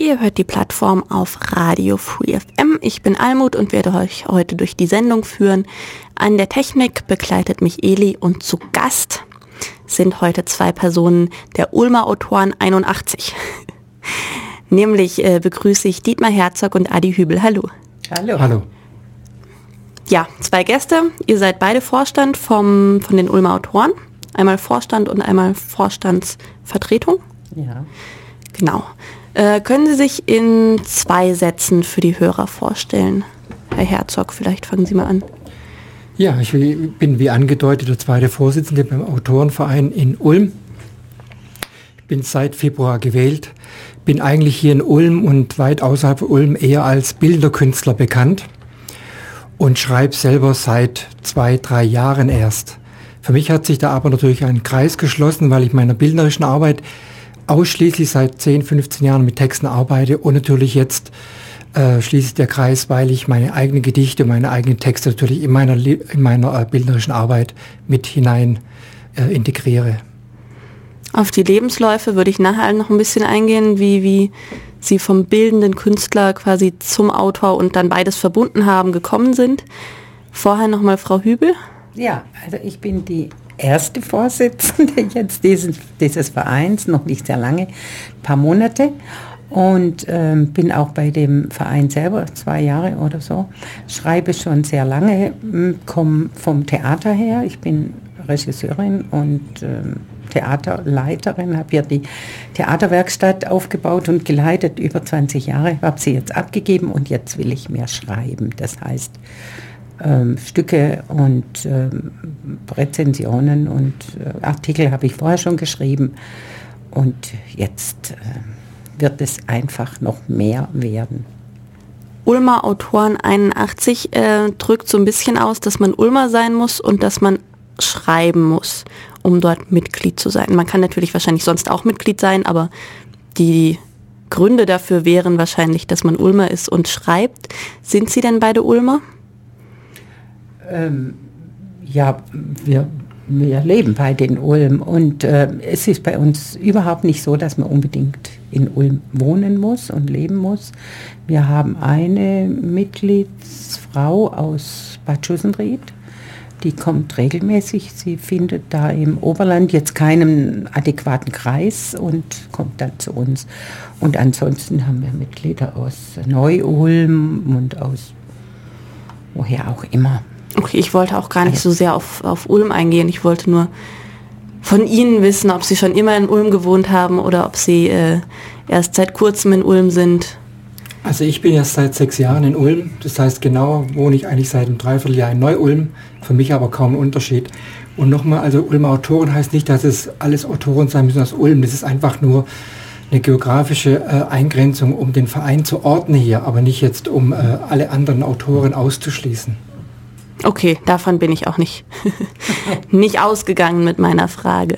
Ihr hört die Plattform auf Radio Free FM. Ich bin Almut und werde euch heute durch die Sendung führen. An der Technik begleitet mich Eli und zu Gast sind heute zwei Personen der Ulmer Autoren 81. Nämlich begrüße ich Dietmar Herzog und Adi Hübel. Hallo. Hallo. Hallo. Ja, zwei Gäste. Ihr seid beide Vorstand von den Ulmer Autoren. Einmal Vorstand und einmal Vorstandsvertretung. Ja. Genau. Können Sie sich in 2 Sätzen für die Hörer vorstellen? Herr Herzog, vielleicht fangen Sie mal an. Ja, ich bin wie angedeutet der zweite Vorsitzende beim Autorenverein in Ulm. Ich bin seit Februar gewählt, bin eigentlich hier in Ulm und weit außerhalb von Ulm eher als Bilderkünstler bekannt und schreibe selber seit 2-3 Jahren erst. Für mich hat sich da aber natürlich ein Kreis geschlossen, weil ich meiner bildnerischen Arbeit ausschließlich seit 10-15 Jahren mit Texten arbeite und natürlich jetzt schließt der Kreis, weil ich meine eigenen Gedichte, meine eigenen Texte natürlich in meiner bildnerischen Arbeit mit hinein integriere. Auf die Lebensläufe würde ich nachher noch ein bisschen eingehen, wie Sie vom bildenden Künstler quasi zum Autor und dann beides verbunden haben, gekommen sind. Vorher nochmal Frau Hübel. Ja, also ich bin die erste Vorsitzende jetzt dieses Vereins, noch nicht sehr lange, ein paar Monate. Und bin auch bei dem Verein selber 2 Jahre oder so. Schreibe schon sehr lange, komme vom Theater her. Ich bin Regisseurin und Theaterleiterin, habe hier die Theaterwerkstatt aufgebaut und geleitet über 20 Jahre. Habe sie jetzt abgegeben und jetzt will ich mehr schreiben. Das heißt Stücke und Rezensionen und Artikel habe ich vorher schon geschrieben. Und jetzt wird es einfach noch mehr werden. Ulmer Autoren 81 drückt so ein bisschen aus, dass man Ulmer sein muss und dass man schreiben muss, um dort Mitglied zu sein. Man kann natürlich wahrscheinlich sonst auch Mitglied sein, aber die Gründe dafür wären wahrscheinlich, dass man Ulmer ist und schreibt. Sind Sie denn beide Ulmer? Ja, wir leben beide in Ulm und es ist bei uns überhaupt nicht so, dass man unbedingt in Ulm wohnen muss und leben muss. Wir haben eine Mitgliedsfrau aus Bad Schussenried, die kommt regelmäßig, sie findet da im Oberland jetzt keinen adäquaten Kreis und kommt dann zu uns. Und ansonsten haben wir Mitglieder aus Neu-Ulm und aus woher auch immer. Okay, ich wollte auch gar nicht so sehr auf Ulm eingehen. Ich wollte nur von Ihnen wissen, ob Sie schon immer in Ulm gewohnt haben oder ob Sie erst seit kurzem in Ulm sind. Also ich bin erst seit 6 Jahren in Ulm. Das heißt, genau wohne ich eigentlich seit einem Dreivierteljahr in Neu-Ulm. Für mich aber kaum ein Unterschied. Und nochmal, also Ulmer Autoren heißt nicht, dass es alles Autoren sein müssen aus Ulm. Das ist einfach nur eine geografische Eingrenzung, um den Verein zu ordnen hier, aber nicht jetzt, um alle anderen Autoren auszuschließen. Okay, davon bin ich auch nicht ausgegangen mit meiner Frage.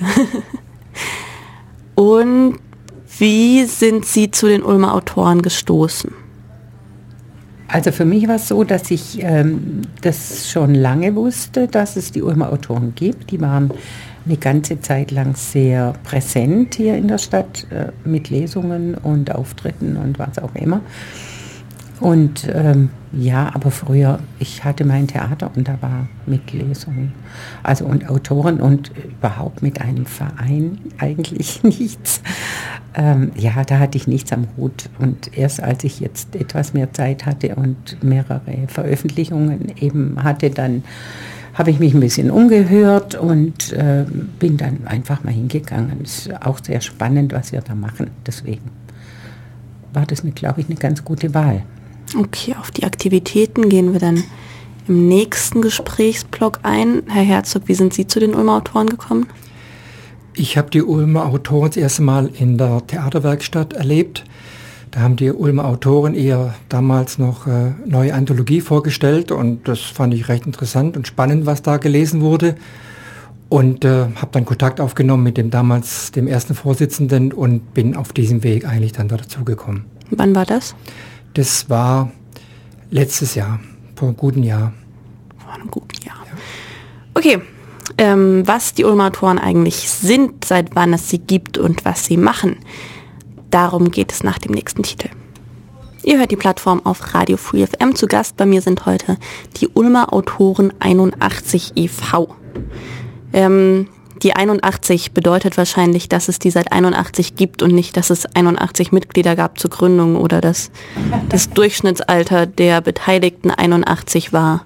Und wie sind Sie zu den Ulmer Autoren gestoßen? Also für mich war es so, dass ich das schon lange wusste, dass es die Ulmer Autoren gibt. Die waren eine ganze Zeit lang sehr präsent hier in der Stadt mit Lesungen und Auftritten und was auch immer. Und ja, aber früher, ich hatte mein Theater und da war mit Lesungen, also und Autoren und überhaupt mit einem Verein eigentlich nichts. Ja, da hatte ich nichts am Hut. Und erst als ich jetzt etwas mehr Zeit hatte und mehrere Veröffentlichungen eben hatte, dann habe ich mich ein bisschen umgehört und bin dann einfach mal hingegangen. Es ist auch sehr spannend, was wir da machen. Deswegen war das, glaube ich, eine ganz gute Wahl. Okay, auf die Aktivitäten gehen wir dann im nächsten Gesprächsblock ein. Herr Herzog, wie sind Sie zu den Ulmer Autoren gekommen? Ich habe die Ulmer Autoren das erste Mal in der Theaterwerkstatt erlebt. Da haben die Ulmer Autoren eher damals noch neue Anthologie vorgestellt und das fand ich recht interessant und spannend, was da gelesen wurde. Und habe dann Kontakt aufgenommen mit dem ersten Vorsitzenden und bin auf diesem Weg eigentlich dann dazugekommen. Wann war das? Das war letztes Jahr, vor einem guten Jahr. Vor einem guten Jahr. Ja. Okay, was die Ulmer Autoren eigentlich sind, seit wann es sie gibt und was sie machen. Darum geht es nach dem nächsten Titel. Ihr hört die Plattform auf Radio Free FM. Zu Gast bei mir sind heute die Ulmer Autoren 81 e.V. Die 81 bedeutet wahrscheinlich, dass es die seit 81 gibt und nicht, dass es 81 Mitglieder gab zur Gründung oder dass das Durchschnittsalter der Beteiligten 81 war.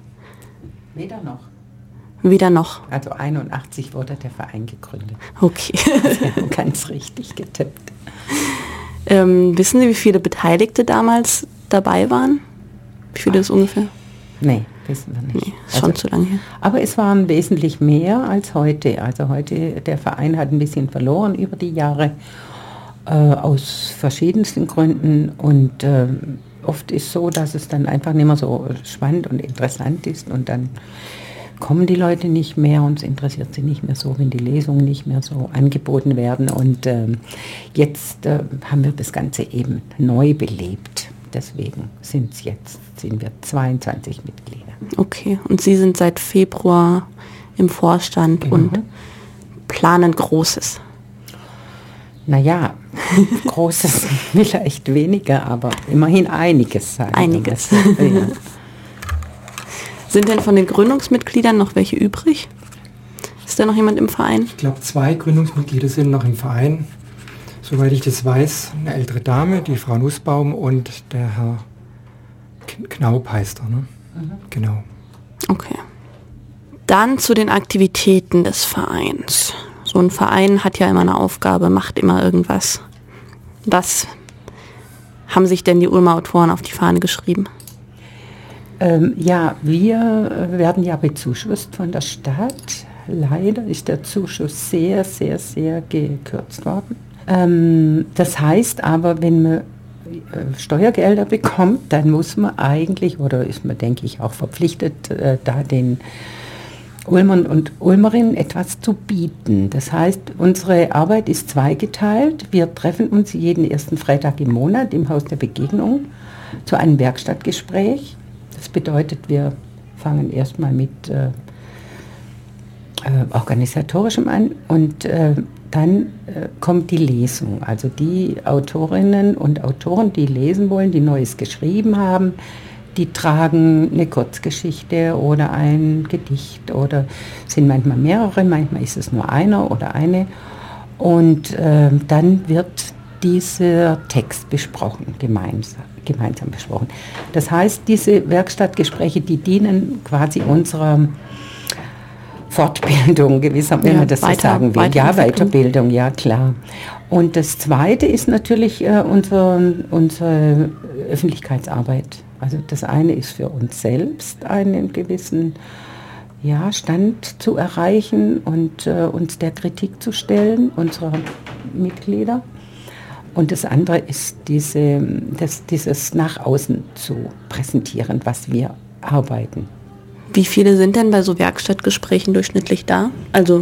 Weder noch. Also 81 wurde der Verein gegründet. Okay. Sie haben ganz richtig getippt. Wissen Sie, wie viele Beteiligte damals dabei waren? Wie viele ist ungefähr? Nee, wissen wir nicht. Nee, schon zu lange her. Aber es waren wesentlich mehr als heute. Also heute, der Verein hat ein bisschen verloren über die Jahre, aus verschiedensten Gründen. Und oft ist so, dass es dann einfach nicht mehr so spannend und interessant ist. Und dann kommen die Leute nicht mehr und es interessiert sie nicht mehr so, wenn die Lesungen nicht mehr so angeboten werden. Und jetzt haben wir das Ganze eben neu belebt. Deswegen sind wir 22 Mitglieder. Okay, und Sie sind seit Februar im Vorstand und planen Großes. Naja, Großes vielleicht weniger, aber immerhin einiges. Einiges. Ja. Sind denn von den Gründungsmitgliedern noch welche übrig? Ist da noch jemand im Verein? Ich glaube, 2 Gründungsmitglieder sind noch im Verein. Soweit ich das weiß, eine ältere Dame, die Frau Nussbaum und der Herr Knaup heißt er, ne? Genau. Okay. Dann zu den Aktivitäten des Vereins. So ein Verein hat ja immer eine Aufgabe, macht immer irgendwas. Was haben sich denn die Ulmer Autoren auf die Fahne geschrieben? Ja, wir werden ja bezuschusst von der Stadt. Leider ist der Zuschuss sehr, sehr, sehr gekürzt worden. Das heißt aber, wenn man Steuergelder bekommt, dann muss man eigentlich, oder ist man, denke ich, auch verpflichtet, da den Ulmern und Ulmerinnen etwas zu bieten. Das heißt, unsere Arbeit ist zweigeteilt. Wir treffen uns jeden ersten Freitag im Monat im Haus der Begegnung zu einem Werkstattgespräch. Das bedeutet, wir fangen erstmal mit Organisatorischem an und dann kommt die Lesung. Also die Autorinnen und Autoren, die lesen wollen, die Neues geschrieben haben, die tragen eine Kurzgeschichte oder ein Gedicht oder sind manchmal mehrere, manchmal ist es nur einer oder eine. Und dann wird dieser Text besprochen, gemeinsam besprochen. Das heißt, diese Werkstattgespräche, die dienen quasi unserer Fortbildung gewissermaßen, wenn man das so sagen will. Ja, Weiterbildung, ja klar. Und das Zweite ist natürlich unsere Öffentlichkeitsarbeit. Also das eine ist für uns selbst einen gewissen Stand zu erreichen und uns der Kritik zu stellen, unserer Mitglieder. Und das andere ist dieses nach außen zu präsentieren, was wir arbeiten. Wie viele sind denn bei so Werkstattgesprächen durchschnittlich da? Also,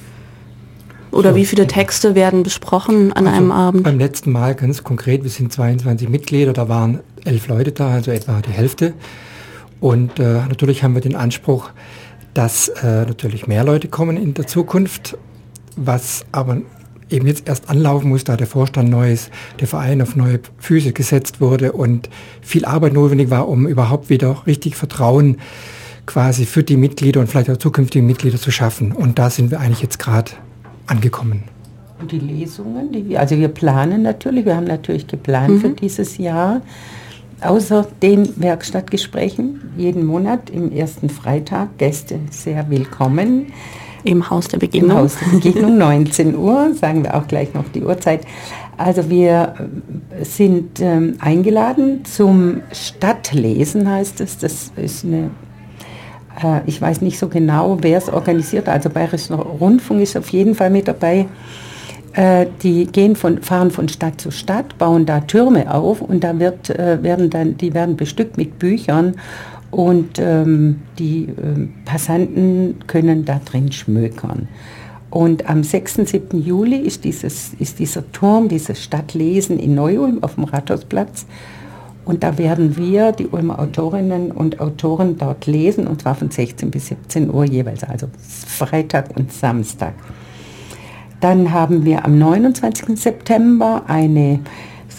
oder so, wie viele Texte werden besprochen an einem Abend? Beim letzten Mal ganz konkret, wir sind 22 Mitglieder, da waren 11 Leute da, also etwa die Hälfte. Und natürlich haben wir den Anspruch, dass natürlich mehr Leute kommen in der Zukunft, was aber eben jetzt erst anlaufen muss, da der Vorstand neu ist, der Verein auf neue Füße gesetzt wurde und viel Arbeit notwendig war, um überhaupt wieder richtig Vertrauen quasi für die Mitglieder und vielleicht auch zukünftige Mitglieder zu schaffen. Und da sind wir eigentlich jetzt gerade angekommen. Und die Lesungen, wir planen natürlich, wir haben natürlich geplant für dieses Jahr, außer den Werkstattgesprächen, jeden Monat im ersten Freitag, Gäste sehr willkommen. Im Haus der Begegnung. Im Haus der Begegnung, 19 Uhr, sagen wir auch gleich noch die Uhrzeit. Also wir sind eingeladen zum Stadtlesen, heißt es. Das ist ich weiß nicht so genau, wer es organisiert, also Bayerischer Rundfunk ist auf jeden Fall mit dabei. Die fahren von Stadt zu Stadt, bauen da Türme auf und da werden bestückt mit Büchern und die Passanten können da drin schmökern. Und am 6. 7. Juli ist dieser Turm, dieses Stadtlesen in Neu-Ulm auf dem Rathausplatz. Und da werden wir, die Ulmer Autorinnen und Autoren, dort lesen, und zwar von 16 bis 17 Uhr jeweils, also Freitag und Samstag. Dann haben wir am 29. September eine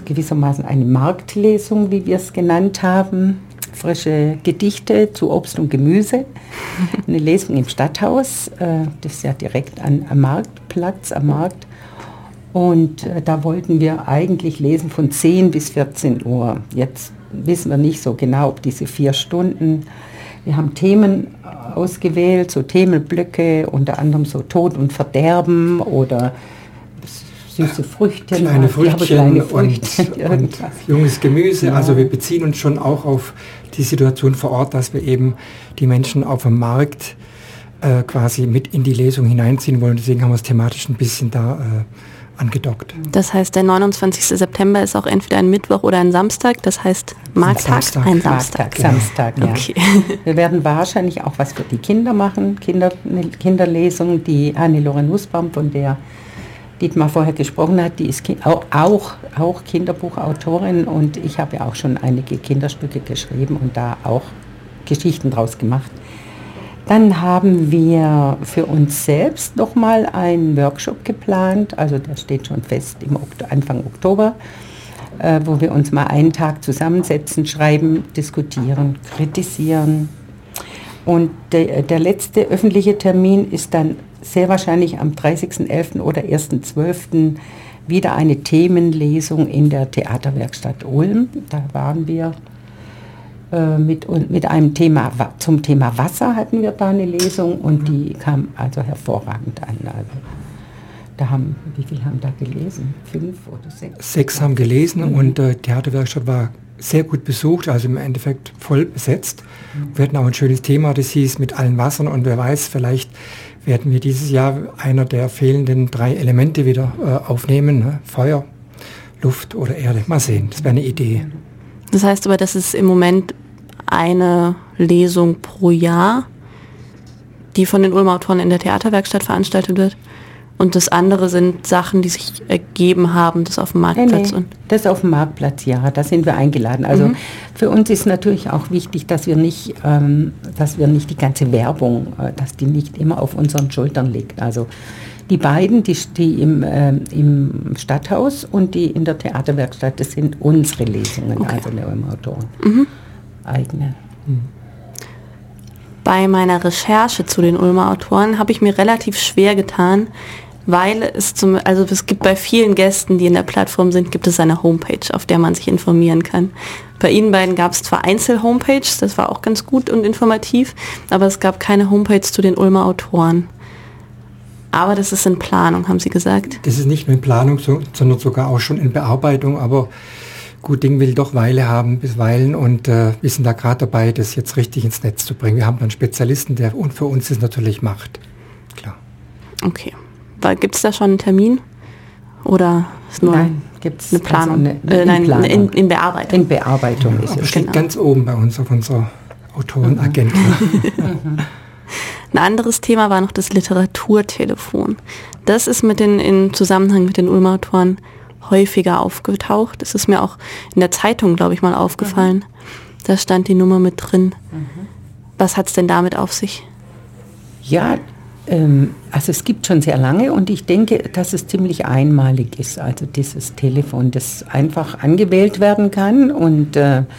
gewissermaßen eine Marktlesung, wie wir es genannt haben. Frische Gedichte zu Obst und Gemüse. Eine Lesung im Stadthaus, das ist ja direkt am Marktplatz, am Markt. Und da wollten wir eigentlich lesen von 10 bis 14 Uhr. Jetzt wissen wir nicht so genau, ob diese 4 Stunden. Wir haben Themen ausgewählt, so Themenblöcke, unter anderem so Tod und Verderben oder süße Früchte. Kleine Früchtchen und junges Gemüse. Ja. Also wir beziehen uns schon auch auf die Situation vor Ort, dass wir eben die Menschen auf dem Markt quasi mit in die Lesung hineinziehen wollen. Deswegen haben wir es thematisch ein bisschen da angedockt. Das heißt, der 29. September ist auch entweder ein Mittwoch oder ein Samstag, das heißt Markttag, ein Samstag. Samstag, ja. Okay. Wir werden wahrscheinlich auch was für die Kinder machen, eine Kinderlesung, die Hannelore Nussbaum, von der Dietmar vorher gesprochen hat, die ist auch Kinderbuchautorin und ich habe ja auch schon einige Kinderstücke geschrieben und da auch Geschichten draus gemacht. Dann haben wir für uns selbst nochmal einen Workshop geplant, also der steht schon fest im Anfang Oktober, wo wir uns mal einen Tag zusammensetzen, schreiben, diskutieren, kritisieren. Und der letzte öffentliche Termin ist dann sehr wahrscheinlich am 30.11. oder 1.12. wieder eine Themenlesung in der Theaterwerkstatt Ulm. Da waren wir mit einem Thema, zum Thema Wasser hatten wir da eine Lesung und die kam also hervorragend an. Also wie viele haben da gelesen? 5 oder 6? 6 haben gelesen und die Theaterwerkstatt war sehr gut besucht, also im Endeffekt voll besetzt. Wir hatten auch ein schönes Thema, das hieß mit allen Wassern und wer weiß, vielleicht werden wir dieses Jahr einer der fehlenden 3 Elemente wieder aufnehmen, ne? Feuer, Luft oder Erde. Mal sehen, das wäre eine Idee. Das heißt aber, das ist im Moment eine Lesung pro Jahr, die von den Ulmer Autoren in der Theaterwerkstatt veranstaltet wird. Und das andere sind Sachen, die sich ergeben haben, das auf dem Marktplatz. Nee, das auf dem Marktplatz, ja, da sind wir eingeladen. Also für uns ist natürlich auch wichtig, dass wir nicht die ganze Werbung, dass die nicht immer auf unseren Schultern liegt. Also die beiden, die im Stadthaus und die in der Theaterwerkstatt, das sind unsere Lesungen, okay. Also der Ulmer Autoren. Eigene. Bei meiner Recherche zu den Ulmer Autoren habe ich mir relativ schwer getan, weil es gibt bei vielen Gästen, die in der Plattform sind, gibt es eine Homepage, auf der man sich informieren kann. Bei Ihnen beiden gab es zwar Einzel-Homepages, das war auch ganz gut und informativ, aber es gab keine Homepage zu den Ulmer Autoren. Aber das ist in Planung, haben Sie gesagt? Das ist nicht nur in Planung, sondern sogar auch schon in Bearbeitung, aber gut Ding will doch Weile haben, bisweilen und wir sind da gerade dabei, das jetzt richtig ins Netz zu bringen. Wir haben einen Spezialisten, der für uns das natürlich macht. Klar. Okay. Gibt es da schon einen Termin? Oder ist nur eine Planung? In Bearbeitung. In Bearbeitung ist es. Steht ganz oben bei uns auf unserer Autorenagenda. Ein anderes Thema war noch das Literaturtelefon. Das ist im Zusammenhang mit den Ulmer Autoren häufiger aufgetaucht. Das ist mir auch in der Zeitung, glaube ich, mal aufgefallen. Da stand die Nummer mit drin. Was hat es denn damit auf sich? Ja, also es gibt schon sehr lange und ich denke, dass es ziemlich einmalig ist. Also dieses Telefon, das einfach angewählt werden kann und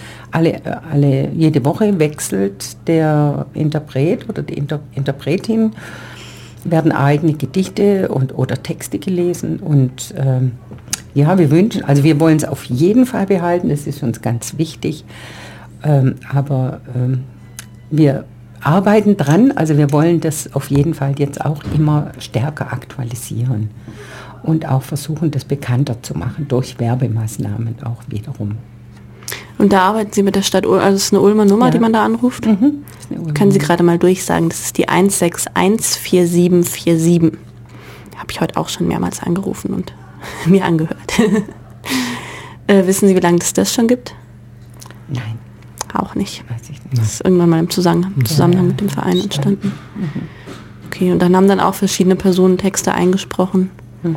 jede Woche wechselt der Interpret oder die Interpretin, werden eigene Gedichte oder Texte gelesen und ja, wir wollen es auf jeden Fall behalten, das ist uns ganz wichtig, aber wir arbeiten dran, also wir wollen das auf jeden Fall jetzt auch immer stärker aktualisieren und auch versuchen, das bekannter zu machen durch Werbemaßnahmen auch wiederum. Und da arbeiten Sie mit der Stadt Ulm, also es ist eine Ulmer Nummer, die man da anruft? Können Sie gerade mal durchsagen, das ist die 1614747. Habe ich heute auch schon mehrmals angerufen und mir angehört. Wissen Sie, wie lange es das schon gibt? Nein. Auch nicht. Weiß ich nicht. Das ist irgendwann mal im Zusammenhang mit dem Verein entstanden. Okay, und dann haben dann auch verschiedene Personen Texte eingesprochen.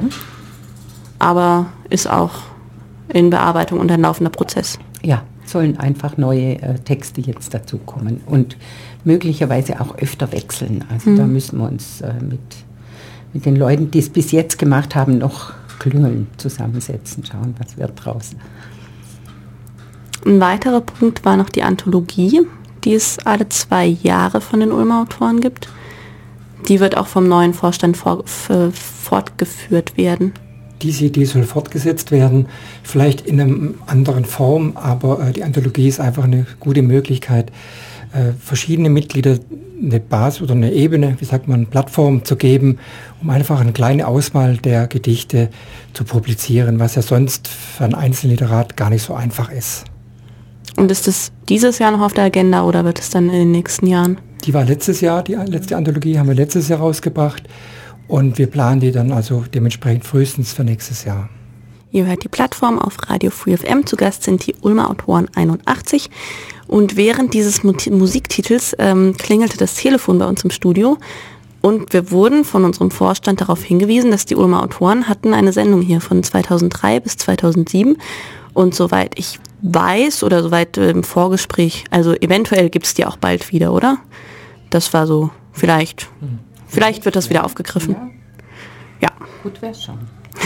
Aber ist auch in Bearbeitung und ein laufender Prozess. Ja, sollen einfach neue Texte jetzt dazukommen und möglicherweise auch öfter wechseln. Also da müssen wir uns mit den Leuten, die es bis jetzt gemacht haben, noch Klüngeln zusammensetzen, schauen, was wird draus. Ein weiterer Punkt war noch die Anthologie, die es alle 2 Jahre von den Ulmer Autoren gibt. Die wird auch vom neuen Vorstand fortgeführt werden. Diese Idee soll fortgesetzt werden, vielleicht in einer anderen Form, aber die Anthologie ist einfach eine gute Möglichkeit, verschiedene Mitglieder eine Basis oder eine Ebene, wie sagt man, Plattform zu geben, um einfach eine kleine Auswahl der Gedichte zu publizieren, was ja sonst für einen Einzelliterat gar nicht so einfach ist. Und ist das dieses Jahr noch auf der Agenda oder wird es dann in den nächsten Jahren? Die war letztes Jahr, die letzte Anthologie haben wir letztes Jahr rausgebracht und wir planen die dann also dementsprechend frühestens für nächstes Jahr. Ihr hört die Plattform auf Radio Free FM. Zu Gast sind die Ulmer Autoren 81. Und während dieses Musiktitels klingelte das Telefon bei uns im Studio. Und wir wurden von unserem Vorstand darauf hingewiesen, dass die Ulmer Autoren hatten eine Sendung hier von 2003 bis 2007. Und soweit ich weiß oder soweit im Vorgespräch, also eventuell gibt es die auch bald wieder, oder? Das war so, vielleicht wird das wieder aufgegriffen. Ja. Gut wär's schon.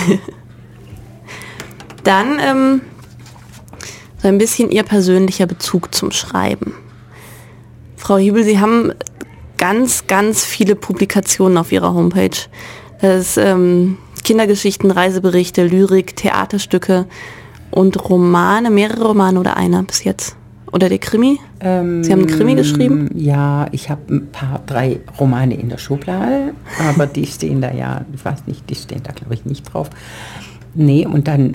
Dann so ein bisschen Ihr persönlicher Bezug zum Schreiben. Frau Hiebel, Sie haben ganz, ganz viele Publikationen auf Ihrer Homepage. Das ist Kindergeschichten, Reiseberichte, Lyrik, Theaterstücke und Romane, mehrere Romane oder einer bis jetzt? Oder der Krimi? Sie haben einen Krimi geschrieben? Ja, ich habe 3 Romane in der Schublade, aber die stehen da ja, ich weiß nicht, die stehen da glaube ich nicht drauf. Nee, und dann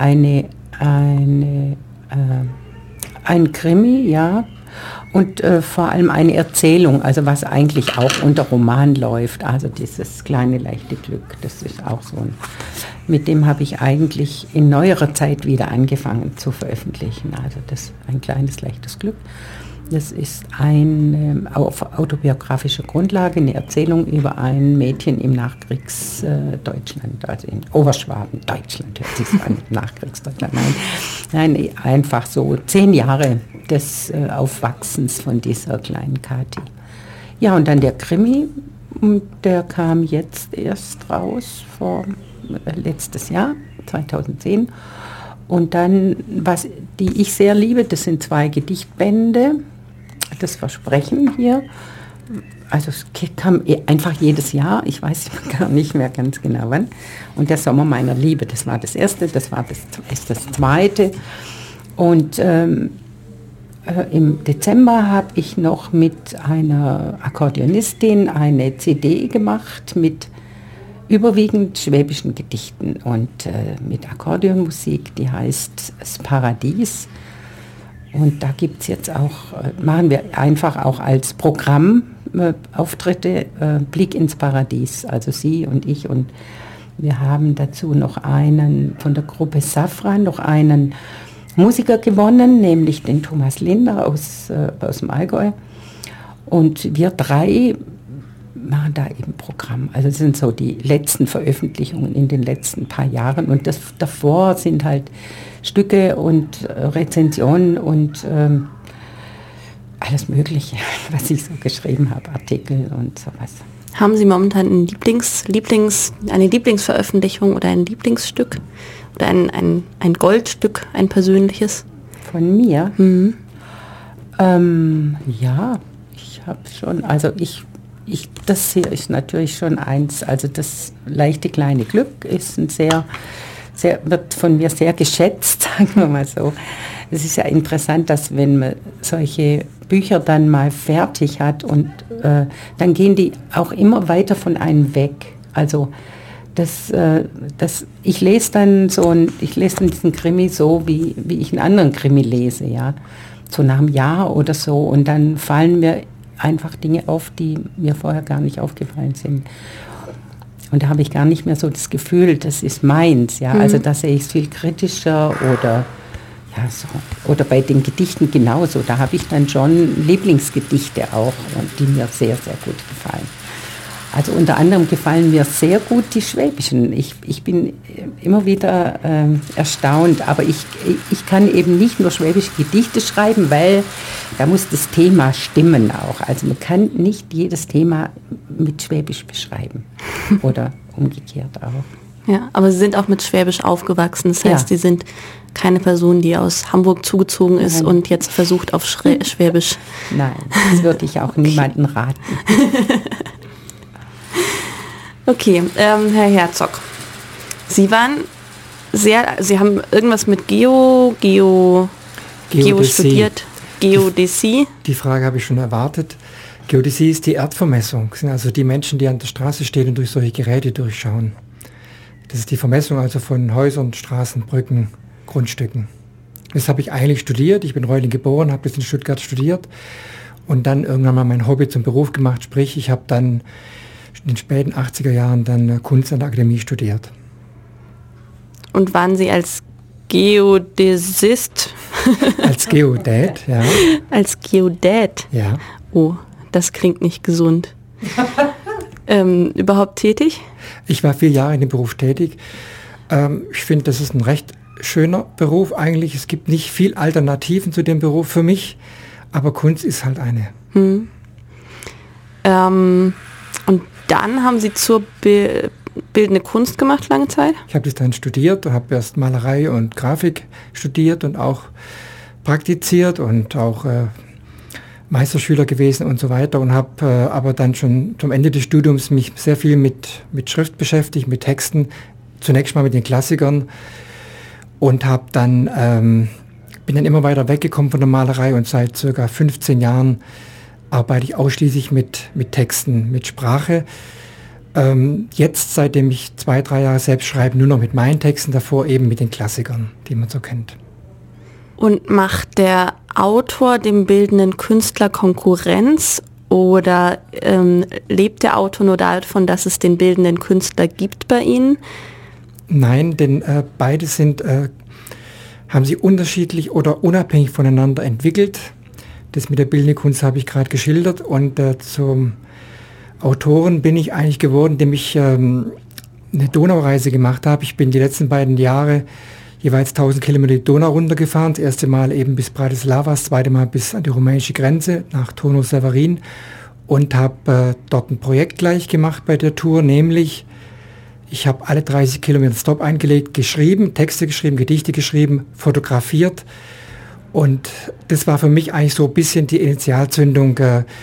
ein Krimi, ja, und vor allem eine Erzählung, also was eigentlich auch unter Roman läuft, also dieses kleine leichte Glück, das ist auch so mit dem habe ich eigentlich in neuerer Zeit wieder angefangen zu veröffentlichen, also das ein kleines leichtes Glück. Das ist auf autobiografischer Grundlage eine Erzählung über ein Mädchen im Nachkriegsdeutschland, also in Oberschwaben, Deutschland, hört sich an, Nachkriegsdeutschland. Nein, einfach so 10 Jahre des Aufwachsens von dieser kleinen Kathi. Ja, und dann der Krimi, der kam jetzt erst raus, letztes Jahr, 2010. Und dann, die ich sehr liebe, das sind 2 Gedichtbände, das Versprechen hier. Also es kam einfach jedes Jahr, ich weiß gar nicht mehr ganz genau wann. Und der Sommer meiner Liebe, das war das erste, ist das zweite. Und im Dezember habe ich noch mit einer Akkordeonistin eine CD gemacht mit überwiegend schwäbischen Gedichten und mit Akkordeonmusik, die heißt Das Paradies. Und da gibt es jetzt auch, machen wir einfach auch als Programm Auftritte, Blick ins Paradies, also sie und ich. Und wir haben dazu noch einen von der Gruppe Safran, noch einen Musiker gewonnen, nämlich den Thomas Linder aus dem Allgäu. Und wir 3 machen da eben Programm. Also das sind so die letzten Veröffentlichungen in den letzten paar Jahren. Und das davor sind halt Stücke und Rezensionen und alles Mögliche, was ich so geschrieben habe, Artikel und sowas. Haben Sie momentan eine Lieblingsveröffentlichung oder ein Lieblingsstück? Oder ein Goldstück, ein persönliches? Von mir? Mhm. Ja, ich habe schon, also das hier ist natürlich schon eins, also das leichte kleine Glück ist wird von mir sehr geschätzt, sagen wir mal so. Es ist ja interessant, dass wenn man solche Bücher dann mal fertig hat und dann gehen die auch immer weiter von einem weg. Also ich lese dann diesen Krimi so, wie ich einen anderen Krimi lese, ja, so nach einem Jahr oder so, und dann fallen mir einfach Dinge auf, die mir vorher gar nicht aufgefallen sind. Und da habe ich gar nicht mehr so das Gefühl, das ist meins, ja, also da sehe ich es viel kritischer oder ja, so. Oder bei den Gedichten genauso, da habe ich dann schon Lieblingsgedichte auch, die mir sehr, sehr gut gefallen. Also unter anderem gefallen mir sehr gut die schwäbischen. Ich bin immer wieder erstaunt, aber ich kann eben nicht nur schwäbische Gedichte schreiben, weil da muss das Thema stimmen auch. Also man kann nicht jedes Thema mit Schwäbisch beschreiben oder umgekehrt auch. Ja, aber Sie sind auch mit Schwäbisch aufgewachsen. Das heißt, Sie sind keine Person, die aus Hamburg zugezogen ist und jetzt versucht auf Schwäbisch. Nein, das würde ich auch niemandem raten. Okay, Herr Herzog, Sie haben irgendwas mit Geo studiert, Geodäsie. Die Frage habe ich schon erwartet. Geodäsie ist die Erdvermessung. Das sind also die Menschen, die an der Straße stehen und durch solche Geräte durchschauen. Das ist die Vermessung also von Häusern, Straßen, Brücken, Grundstücken. Das habe ich eigentlich studiert. Ich bin in Reutlingen geboren, habe das in Stuttgart studiert und dann irgendwann mal mein Hobby zum Beruf gemacht. Sprich, ich habe dann in den späten 80er Jahren dann Kunst an der Akademie studiert. Und waren Sie als Geodäsist? Als Geodät, ja. Als Geodät? Ja. Oh, das klingt nicht gesund. Überhaupt tätig? Ich war 4 Jahre in dem Beruf tätig. Ich finde, das ist ein recht schöner Beruf eigentlich. Es gibt nicht viel Alternativen zu dem Beruf für mich, aber Kunst ist halt eine. Und dann haben Sie zur bildende Kunst gemacht lange Zeit? Ich habe das dann studiert und habe erst Malerei und Grafik studiert und auch praktiziert und auch Meisterschüler gewesen und so weiter und habe aber dann schon zum Ende des Studiums mich sehr viel mit Schrift beschäftigt, mit Texten, zunächst mal mit den Klassikern und habe dann bin dann immer weiter weggekommen von der Malerei und seit circa 15 Jahren arbeite ich ausschließlich mit Texten, mit Sprache. Jetzt, seitdem ich 2-3 Jahre selbst schreibe, nur noch mit meinen Texten, davor eben mit den Klassikern, die man so kennt. Und macht der Autor dem bildenden Künstler Konkurrenz oder lebt der Autor nur davon, dass es den bildenden Künstler gibt bei Ihnen? Nein, denn beide haben sie unterschiedlich oder unabhängig voneinander entwickelt. Das mit der bildenden Kunst habe ich gerade geschildert und zum Autoren bin ich eigentlich geworden, indem ich eine Donaureise gemacht habe. Ich bin die letzten beiden Jahre jeweils 1000 Kilometer die Donau runtergefahren. Das erste Mal eben bis Bratislava, das zweite Mal bis an die rumänische Grenze nach Turnul Severin und habe dort ein Projekt gleich gemacht bei der Tour, nämlich ich habe alle 30 Kilometer Stop eingelegt, geschrieben, Texte geschrieben, Gedichte geschrieben, fotografiert und das war für mich eigentlich so ein bisschen die Initialzündung,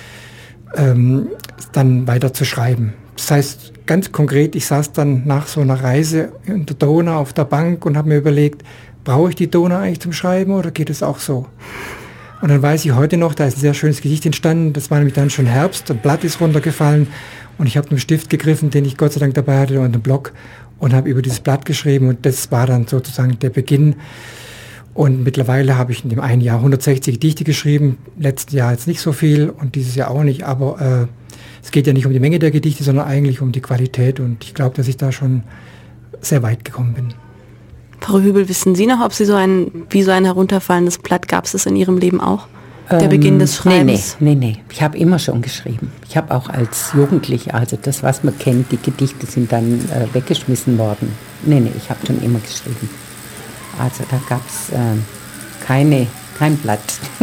dann weiter zu schreiben. Das heißt, ganz konkret, ich saß dann nach so einer Reise in der Donau auf der Bank und habe mir überlegt, brauche ich die Donau eigentlich zum Schreiben oder geht es auch so? Und dann weiß ich heute noch, da ist ein sehr schönes Gedicht entstanden, das war nämlich dann schon Herbst, ein Blatt ist runtergefallen und ich habe einen Stift gegriffen, den ich Gott sei Dank dabei hatte und einen Block und habe über dieses Blatt geschrieben und das war dann sozusagen der Beginn. Und mittlerweile habe ich in dem einen Jahr 160 Gedichte geschrieben, letzten Jahr jetzt nicht so viel und dieses Jahr auch nicht, aber es geht ja nicht um die Menge der Gedichte, sondern eigentlich um die Qualität und ich glaube, dass ich da schon sehr weit gekommen bin. Frau Hübel, wissen Sie noch, ob Sie so ein herunterfallendes Blatt, gab es das in Ihrem Leben auch? Der Beginn des Schreibens? Nee. Ich habe immer schon geschrieben. Ich habe auch als Jugendliche, also das, was man kennt, die Gedichte sind dann weggeschmissen worden. Nee, ich habe schon immer geschrieben. Also da gab es kein Blatt.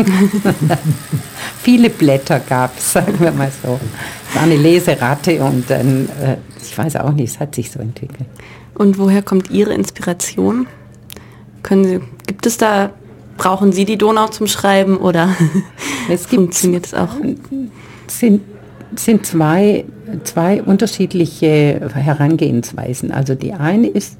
Viele Blätter gab es, sagen wir mal so. Es war eine Leseratte und dann, ich weiß auch nicht, es hat sich so entwickelt. Und woher kommt Ihre Inspiration? Brauchen Sie die Donau zum Schreiben oder funktioniert es auch? Sind zwei unterschiedliche Herangehensweisen. Also die eine ist,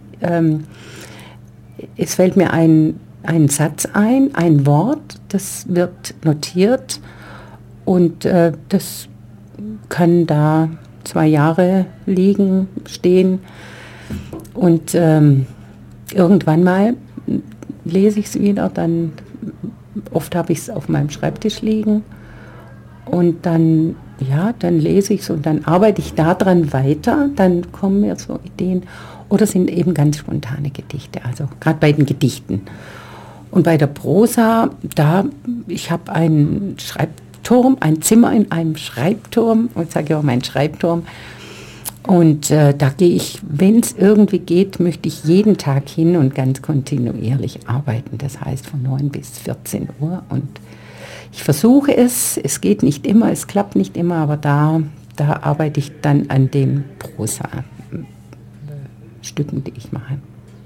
es fällt mir ein Satz ein Wort, das wird notiert und das kann da 2 Jahre stehen und irgendwann mal lese ich es wieder, dann oft habe ich es auf meinem Schreibtisch liegen und dann lese ich es und dann arbeite ich daran weiter, dann kommen mir so Ideen oder sind eben ganz spontane Gedichte, also gerade bei den Gedichten. Und bei der Prosa, ich habe einen Schreibturm, ein Zimmer in einem Schreibturm, und ich sage ja auch mein Schreibturm, und da gehe ich, wenn es irgendwie geht, möchte ich jeden Tag hin und ganz kontinuierlich arbeiten. Das heißt von 9 bis 14 Uhr. Und ich versuche es geht nicht immer, es klappt nicht immer, aber da arbeite ich dann an dem Stücken, die ich mache.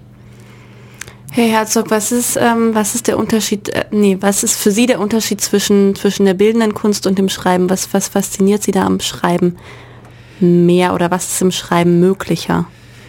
Herr Herzog, was ist der Unterschied, was ist für Sie der Unterschied zwischen der bildenden Kunst und dem Schreiben? Was fasziniert Sie da am Schreiben mehr oder was ist im Schreiben möglicher?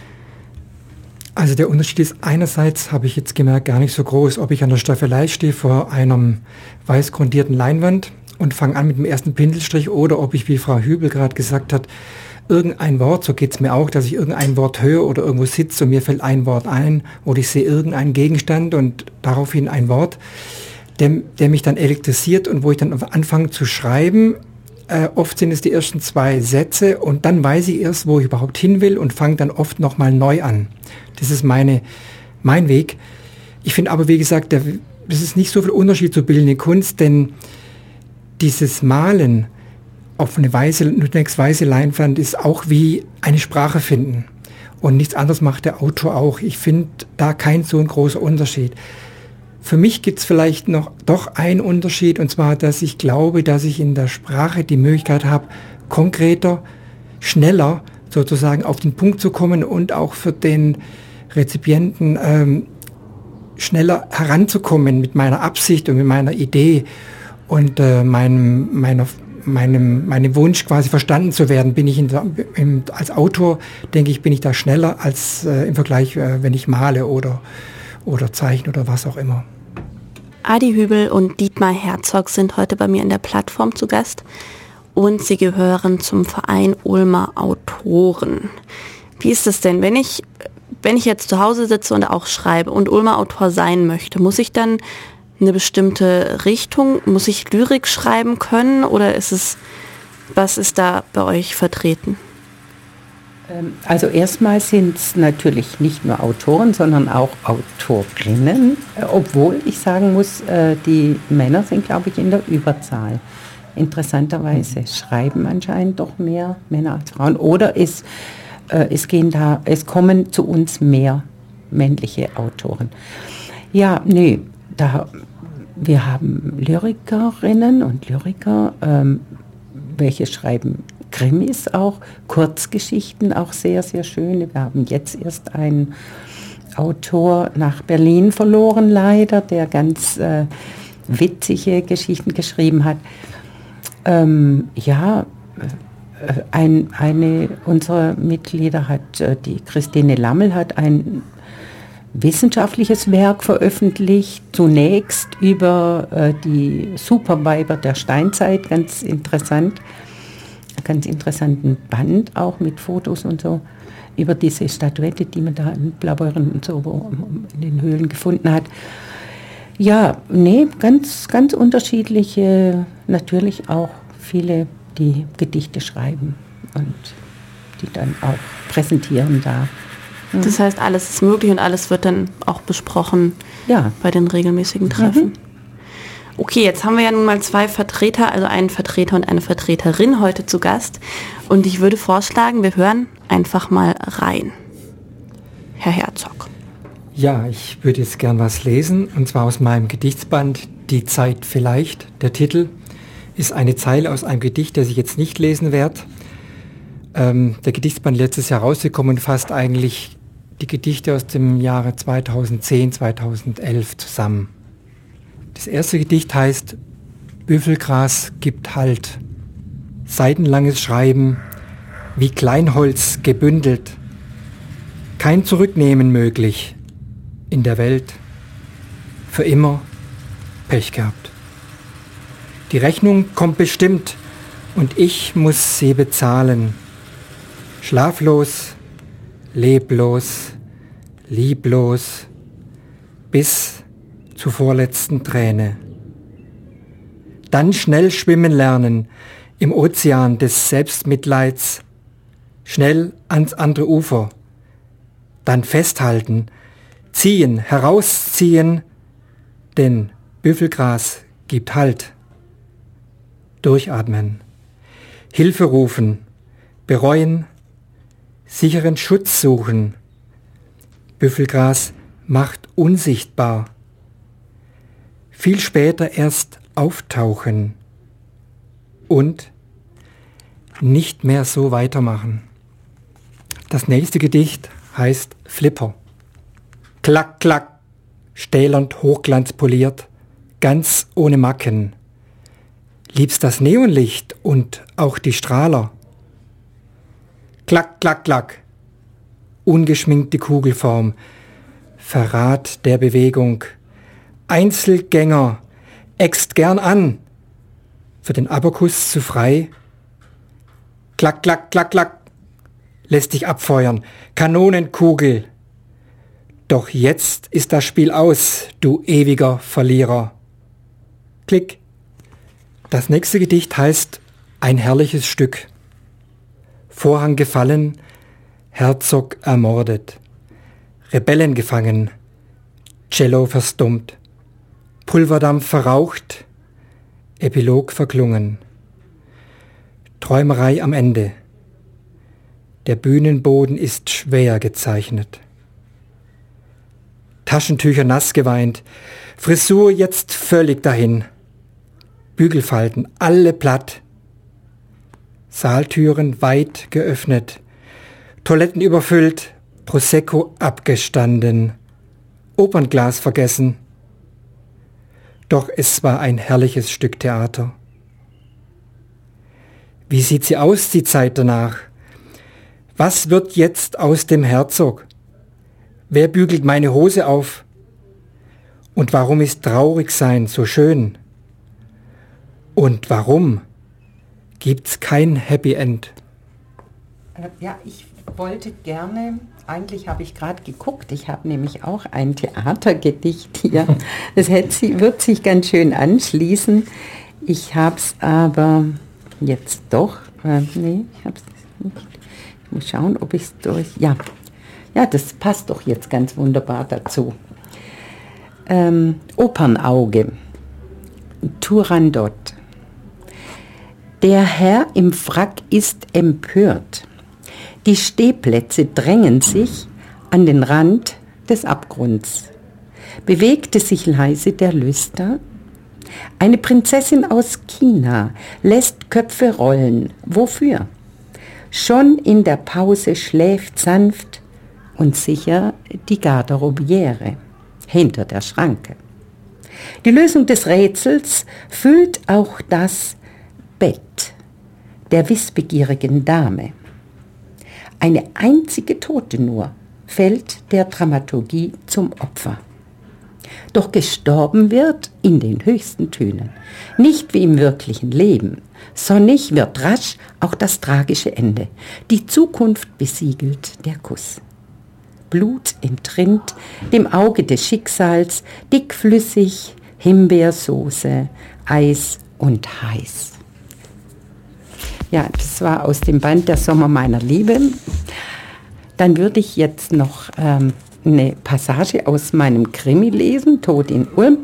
Also der Unterschied ist einerseits, habe ich jetzt gemerkt, gar nicht so groß, ob ich an der Staffelei stehe vor einem weiß grundierten Leinwand und fange an mit dem ersten Pinselstrich oder ob ich, wie Frau Hübel gerade gesagt hat, irgendein Wort, so geht es mir auch, dass ich irgendein Wort höre oder irgendwo sitze und mir fällt ein Wort ein oder ich sehe irgendeinen Gegenstand und daraufhin ein Wort, der mich dann elektrisiert und wo ich dann anfange zu schreiben. Oft sind es die ersten 2 Sätze und dann weiß ich erst, wo ich überhaupt hin will und fange dann oft nochmal neu an. Das ist mein Weg. Ich finde aber, wie gesagt, das ist nicht so viel Unterschied zur bildenden Kunst, denn dieses Malen auf eine weiße Leinwand ist auch wie eine Sprache finden. Und nichts anderes macht der Autor auch. Ich finde da kein so ein großer Unterschied. Für mich gibt es vielleicht noch doch einen Unterschied, und zwar, dass ich glaube, dass ich in der Sprache die Möglichkeit habe, konkreter, schneller sozusagen auf den Punkt zu kommen und auch für den Rezipienten schneller heranzukommen mit meiner Absicht und mit meiner Idee und meinem Wunsch quasi verstanden zu werden. Bin ich als Autor, denke ich, bin ich da schneller als im Vergleich, wenn ich male oder zeichne oder was auch immer. Adi Hübel und Dietmar Herzog sind heute bei mir in der Plattform zu Gast und sie gehören zum Verein Ulmer Autoren. Wie ist es denn, wenn ich jetzt zu Hause sitze und auch schreibe und Ulmer Autor sein möchte, muss ich dann eine bestimmte Richtung, muss ich Lyrik schreiben können oder was ist da bei euch vertreten? Also erstmal sind es natürlich nicht nur Autoren, sondern auch Autorinnen, obwohl ich sagen muss, die Männer sind, glaube ich, in der Überzahl. Interessanterweise schreiben anscheinend doch mehr Männer als Frauen. Oder es kommen zu uns mehr männliche Autoren. Ja, wir haben Lyrikerinnen und Lyriker, welche schreiben Krimis auch, Kurzgeschichten auch sehr, sehr schöne. Wir haben jetzt erst einen Autor nach Berlin verloren, leider, der ganz witzige Geschichten geschrieben hat. Eine unserer Mitglieder die Christine Lammel, hat ein wissenschaftliches Werk veröffentlicht, zunächst über die Superweiber der Steinzeit, ganz interessanten Band, auch mit Fotos und so, über diese Statuette, die man da in Blaubeuren und so in den Höhlen gefunden hat. Ja, ganz, ganz unterschiedliche, natürlich auch viele, die Gedichte schreiben und die dann auch präsentieren da. Das heißt, alles ist möglich und alles wird dann auch besprochen bei den regelmäßigen Treffen. Okay, jetzt haben wir ja nun mal 2 Vertreter, also einen Vertreter und eine Vertreterin heute zu Gast. Und ich würde vorschlagen, wir hören einfach mal rein. Herr Herzog. Ja, ich würde jetzt gern was lesen, und zwar aus meinem Gedichtsband Die Zeit vielleicht. Der Titel ist eine Zeile aus einem Gedicht, das ich jetzt nicht lesen werde. Der Gedichtsband letztes Jahr rausgekommen, fasst eigentlich die Gedichte aus dem Jahre 2010, 2011 zusammen. Das erste Gedicht heißt Büffelgras gibt Halt. Seitenlanges Schreiben, wie Kleinholz gebündelt. Kein Zurücknehmen möglich. In der Welt für immer Pech gehabt. Die Rechnung kommt bestimmt und ich muss sie bezahlen. Schlaflos, leblos, lieblos, bis zur vorletzten Träne. Dann schnell schwimmen lernen im Ozean des Selbstmitleids, schnell ans andere Ufer, dann festhalten, ziehen, herausziehen, denn Büffelgras gibt Halt. Durchatmen, Hilfe rufen, bereuen, sicheren Schutz suchen. Büffelgras macht unsichtbar. Viel später erst auftauchen und nicht mehr so weitermachen. Das nächste Gedicht heißt Flipper. Klack, klack, stählernd hochglanzpoliert, ganz ohne Macken. Liebst das Neonlicht und auch die Strahler. Klack, klack, klack, ungeschminkte Kugelform, Verrat der Bewegung. Einzelgänger, äxt gern an, für den Abakus zu frei. Klack, klack, klack, klack, lässt dich abfeuern, Kanonenkugel. Doch jetzt ist das Spiel aus, du ewiger Verlierer. Klick. Das nächste Gedicht heißt Ein herrliches Stück. Vorhang gefallen, Herzog ermordet. Rebellen gefangen, Cello verstummt. Pulverdampf verraucht, Epilog verklungen. Träumerei am Ende. Der Bühnenboden ist schwer gezeichnet. Taschentücher nass geweint, Frisur jetzt völlig dahin. Bügelfalten alle platt. Saaltüren weit geöffnet, Toiletten überfüllt, Prosecco abgestanden, Opernglas vergessen. Doch es war ein herrliches Stück Theater. Wie sieht sie aus, die Zeit danach? Was wird jetzt aus dem Herzog? Wer bügelt meine Hose auf? Und warum ist traurig sein so schön? Und warum gibt's kein Happy End? Ja, ich wollte gerne, eigentlich habe ich gerade geguckt, ich habe nämlich auch ein Theatergedicht hier. Das wird sich ganz schön anschließen. Ich habe es aber jetzt doch, nee, ich habe es nicht. Ich muss schauen, ob ich es ja, das passt doch jetzt ganz wunderbar dazu. Opernauge, Turandot. Der Herr im Frack ist empört. Die Stehplätze drängen sich an den Rand des Abgrunds. Bewegte sich leise der Lüster. Eine Prinzessin aus China lässt Köpfe rollen. Wofür? Schon in der Pause schläft sanft und sicher die Garderobiere hinter der Schranke. Die Lösung des Rätsels füllt auch das Bett der wissbegierigen Dame. Eine einzige Tote nur fällt der Dramaturgie zum Opfer. Doch gestorben wird in den höchsten Tönen, nicht wie im wirklichen Leben. Sonnig wird rasch auch das tragische Ende. Die Zukunft besiegelt der Kuss. Blut entrinnt dem Auge des Schicksals, dickflüssig, Himbeersoße, Eis und heiß. Ja, das war aus dem Band Der Sommer meiner Liebe. Dann würde ich jetzt noch eine Passage aus meinem Krimi lesen, Tod in Ulm.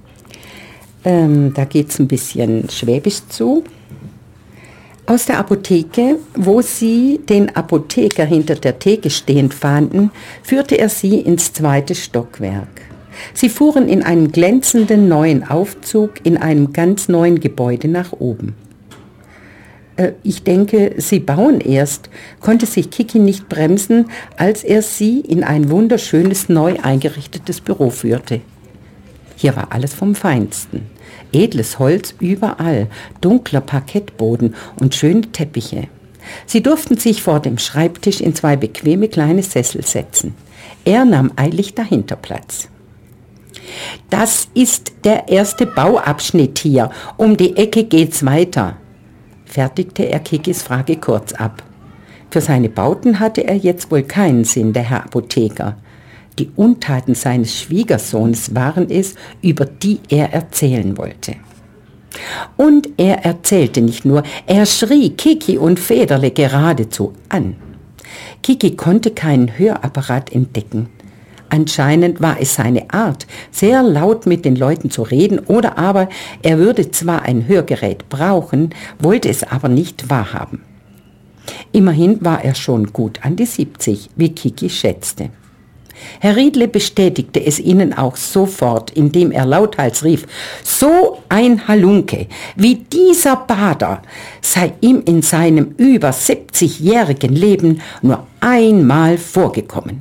Da geht es ein bisschen schwäbisch zu. Aus der Apotheke, wo sie den Apotheker hinter der Theke stehend fanden, führte er sie ins 2. Stockwerk. Sie fuhren in einem glänzenden neuen Aufzug in einem ganz neuen Gebäude nach oben. Ich denke, Sie bauen erst, konnte sich Kiki nicht bremsen, als er sie in ein wunderschönes, neu eingerichtetes Büro führte. Hier war alles vom Feinsten. Edles Holz überall, dunkler Parkettboden und schöne Teppiche. Sie durften sich vor dem Schreibtisch in 2 bequeme kleine Sessel setzen. Er nahm eilig dahinter Platz. Das ist der erste Bauabschnitt hier. Um die Ecke geht's weiter, fertigte er Kikis Frage kurz ab. Für seine Bauten hatte er jetzt wohl keinen Sinn, der Herr Apotheker. Die Untaten seines Schwiegersohnes waren es, über die er erzählen wollte. Und er erzählte nicht nur, er schrie Kiki und Federle geradezu an. Kiki konnte keinen Hörapparat entdecken. Anscheinend war es seine Art, sehr laut mit den Leuten zu reden, oder aber er würde zwar ein Hörgerät brauchen, wollte es aber nicht wahrhaben. Immerhin war er schon gut an die 70, wie Kiki schätzte. Herr Riedle bestätigte es ihnen auch sofort, indem er lauthals rief, so ein Halunke wie dieser Bader sei ihm in seinem über 70-jährigen Leben nur einmal vorgekommen.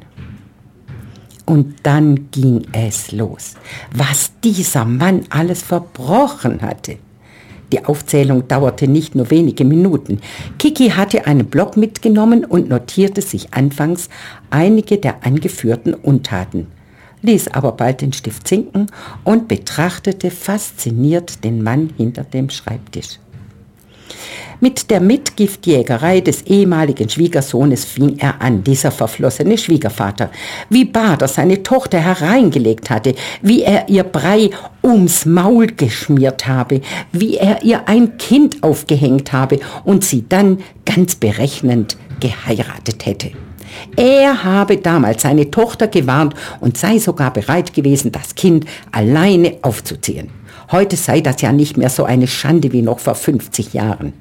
Und dann ging es los, was dieser Mann alles verbrochen hatte. Die Aufzählung dauerte nicht nur wenige Minuten. Kiki hatte einen Block mitgenommen und notierte sich anfangs einige der angeführten Untaten, ließ aber bald den Stift sinken und betrachtete fasziniert den Mann hinter dem Schreibtisch. Mit der Mitgiftjägerei des ehemaligen Schwiegersohnes fing er an, dieser verflossene Schwiegervater. Wie Bader seine Tochter hereingelegt hatte, wie er ihr Brei ums Maul geschmiert habe, wie er ihr ein Kind aufgehängt habe und sie dann ganz berechnend geheiratet hätte. Er habe damals seine Tochter gewarnt und sei sogar bereit gewesen, das Kind alleine aufzuziehen. Heute sei das ja nicht mehr so eine Schande wie noch vor 50 Jahren.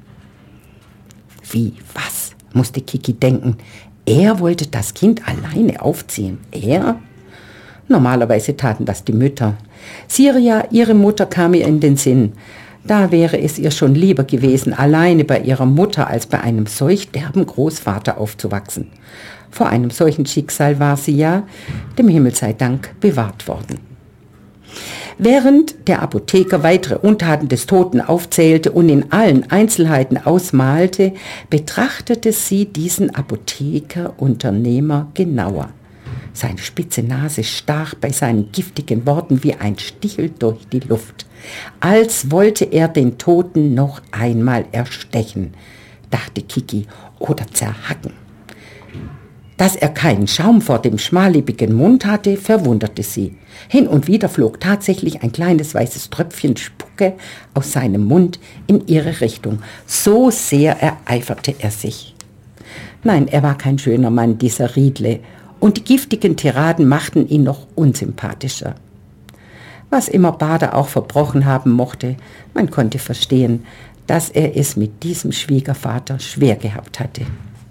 Wie, was, musste Kiki denken. Er wollte das Kind alleine aufziehen. Er? Normalerweise taten das die Mütter. Siria, ihre Mutter, kam ihr in den Sinn. Da wäre es ihr schon lieber gewesen, alleine bei ihrer Mutter als bei einem solch derben Großvater aufzuwachsen. Vor einem solchen Schicksal war sie ja, dem Himmel sei Dank, bewahrt worden. Während der Apotheker weitere Untaten des Toten aufzählte und in allen Einzelheiten ausmalte, betrachtete sie diesen Apothekerunternehmer genauer. Seine spitze Nase stach bei seinen giftigen Worten wie ein Stichel durch die Luft, als wollte er den Toten noch einmal erstechen, dachte Kiki, oder zerhacken. Dass er keinen Schaum vor dem schmallippigen Mund hatte, verwunderte sie. Hin und wieder flog tatsächlich ein kleines weißes Tröpfchen Spucke aus seinem Mund in ihre Richtung. So sehr ereiferte er sich. Nein, er war kein schöner Mann, dieser Riedle, und die giftigen Tiraden machten ihn noch unsympathischer. Was immer Bader auch verbrochen haben mochte, man konnte verstehen, dass er es mit diesem Schwiegervater schwer gehabt hatte.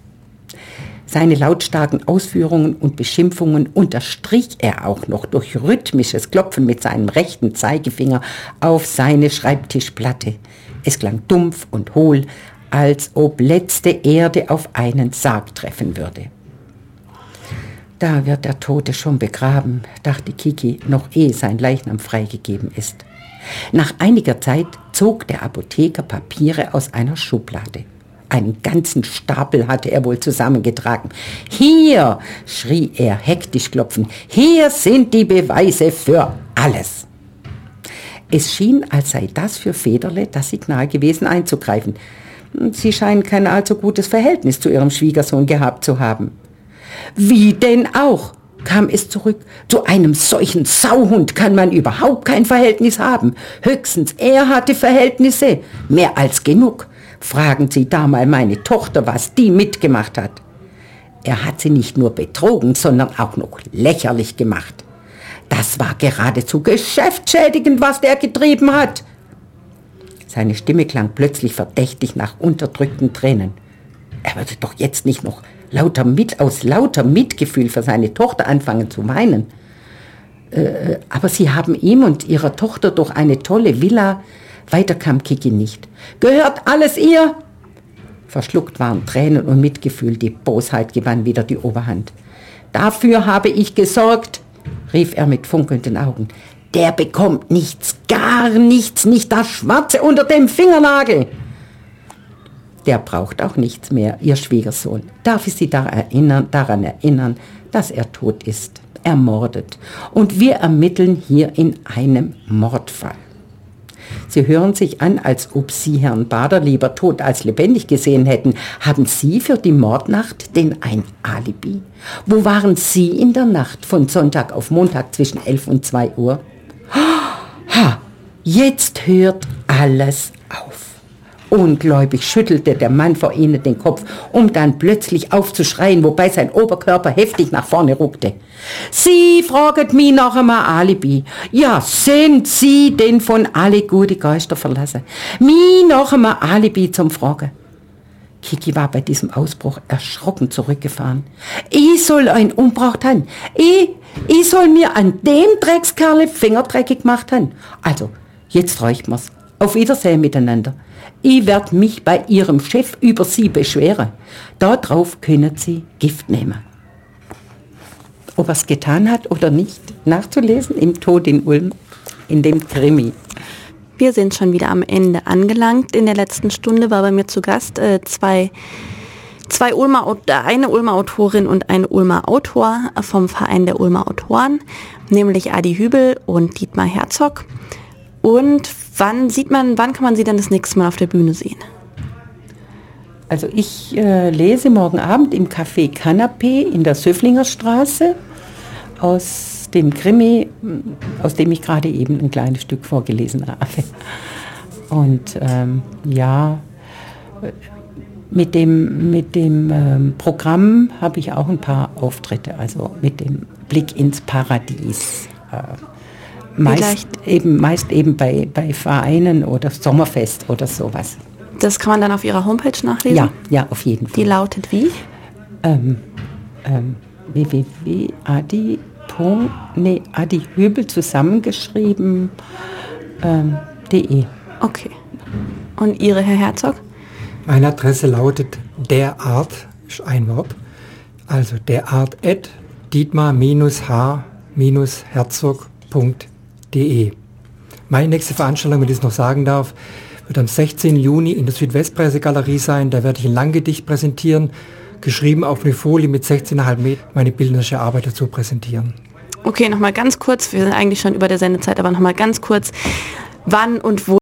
Seine lautstarken Ausführungen und Beschimpfungen unterstrich er auch noch durch rhythmisches Klopfen mit seinem rechten Zeigefinger auf seine Schreibtischplatte. Es klang dumpf und hohl, als ob letzte Erde auf einen Sarg treffen würde. Da wird der Tote schon begraben, dachte Kiki, noch ehe sein Leichnam freigegeben ist. Nach einiger Zeit zog der Apotheker Papiere aus einer Schublade. Einen ganzen Stapel hatte er wohl zusammengetragen. »Hier«, schrie er hektisch klopfend, »hier sind die Beweise für alles.« Es schien, als sei das für Federle das Signal gewesen, einzugreifen. Sie scheinen kein allzu gutes Verhältnis zu ihrem Schwiegersohn gehabt zu haben. »Wie denn auch?«, kam es zurück. »Zu einem solchen Sauhund kann man überhaupt kein Verhältnis haben. Höchstens er hatte Verhältnisse, mehr als genug. Fragen Sie da mal meine Tochter, was die mitgemacht hat. Er hat sie nicht nur betrogen, sondern auch noch lächerlich gemacht. Das war geradezu geschäftsschädigend, was der getrieben hat.« Seine Stimme klang plötzlich verdächtig nach unterdrückten Tränen. Er würde doch jetzt nicht noch aus lauter Mitgefühl für seine Tochter anfangen zu weinen. Aber Sie haben ihm und Ihrer Tochter doch eine tolle Villa. Weiter kam Kiki nicht. »Gehört alles ihr?« Verschluckt waren Tränen und Mitgefühl, die Bosheit gewann wieder die Oberhand. »Dafür habe ich gesorgt«, rief er mit funkelnden Augen. »Der bekommt nichts, gar nichts, nicht das Schwarze unter dem Fingernagel.« Der braucht auch nichts mehr, Ihr Schwiegersohn. Darf ich Sie daran erinnern, dass er tot ist, ermordet. Und wir ermitteln hier in einem Mordfall. Sie hören sich an, als ob Sie Herrn Bader lieber tot als lebendig gesehen hätten. Haben Sie für die Mordnacht denn ein Alibi? Wo waren Sie in der Nacht von Sonntag auf Montag zwischen 11 und 2 Uhr? Jetzt hört alles auf. Ungläubig schüttelte der Mann vor ihnen den Kopf, um dann plötzlich aufzuschreien, wobei sein Oberkörper heftig nach vorne ruckte. »Sie fraget mich nach einmal Alibi. Ja, sind Sie denn von alle gute Geister verlassen? Mich nach einmal Alibi zum Fragen?« Kiki war bei diesem Ausbruch erschrocken zurückgefahren. Ich soll einen umgebracht haben. Ich soll mir an dem Dreckskerle Fingerdreckig gemacht haben. Also, jetzt reicht mir's. Auf Wiedersehen miteinander. Ich werde mich bei Ihrem Chef über Sie beschweren. Darauf können Sie Gift nehmen. Ob er es getan hat oder nicht, nachzulesen im Tod in Ulm, in dem Krimi. Wir sind schon wieder am Ende angelangt. In der letzten Stunde war bei mir zu Gast eine Ulmer Autorin und ein Ulmer Autor vom Verein der Ulmer Autoren, nämlich Adi Hübel und Dietmar Herzog. Und wann kann man sie dann das nächste Mal auf der Bühne sehen? Also ich lese morgen Abend im Café Canapé in der Söfflingerstraße aus dem Krimi, aus dem ich gerade eben ein kleines Stück vorgelesen habe. Und mit dem Programm habe ich auch ein paar Auftritte, also mit dem Blick ins Paradies. Meist eben bei Vereinen oder Sommerfest oder sowas. Das kann man dann auf Ihrer Homepage nachlesen? Ja, auf jeden Fall. Die lautet wie? Adi Hübel zusammengeschrieben .de. Okay. Und Ihre, Herr Herzog? Meine Adresse lautet derart, ist ein Wort, also derart@dietmar-h-herzog.de. Meine nächste Veranstaltung, wenn ich es noch sagen darf, wird am 16. Juni in der Südwestpressegalerie sein. Da werde ich ein Langgedicht präsentieren, geschrieben auf eine Folie mit 16,5 Meter, meine bildnerische Arbeit dazu präsentieren. Okay, nochmal ganz kurz, wir sind eigentlich schon über der Sendezeit, aber nochmal ganz kurz, wann und wo